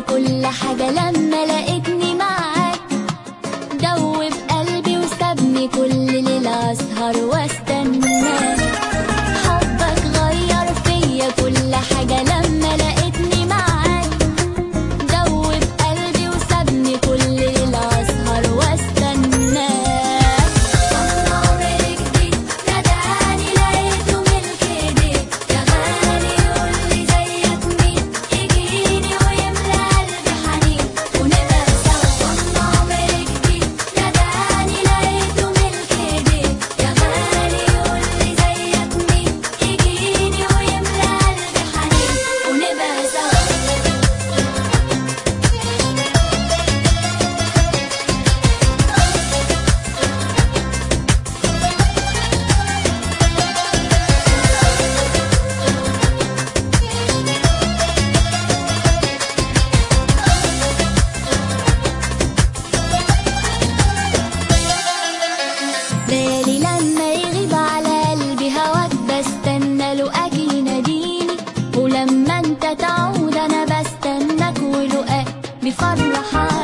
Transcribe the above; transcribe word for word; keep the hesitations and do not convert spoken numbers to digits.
كل حاجة لما لقيتني معاك. دوب قلبي وسابني كل ليلة أسهر واستناك. حبك غير فيا كل حاجة لما لقيتني معاك. دوب قلبي وسابني كل ليلة أسهر واستناك. صمنا عمر جديد نداني لقيته ملك ايديك. يا غالي قولي زيك مين يجيني ويملى قلبي حنين ونبقى سوا. صمنا عمر جديد نداني لقيته ملك ايديك. يا غالي قولي زيك مين يجيني ويملى قلبي حنين ونبقى سوا. بالي لما يغيب على قلبي هواك بستنى له اجي يناديني. ولما انت تعود انا بستناك ولقاك بيفرح